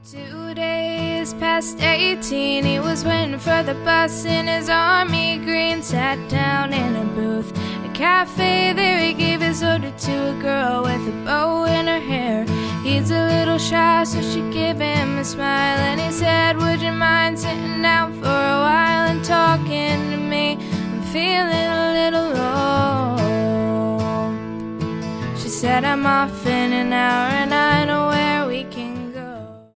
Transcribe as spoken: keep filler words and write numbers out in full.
Two days past eighteen, he was waiting for the bus in his army green. Sat down in a booth, a cafe there. He gave his order to a girl with a bow in her hair. He's a little shy, so she gave him a smile, and he said, would you mind sitting down for a while and talking to me? I'm feeling a little low. She said, I'm off in an hour and I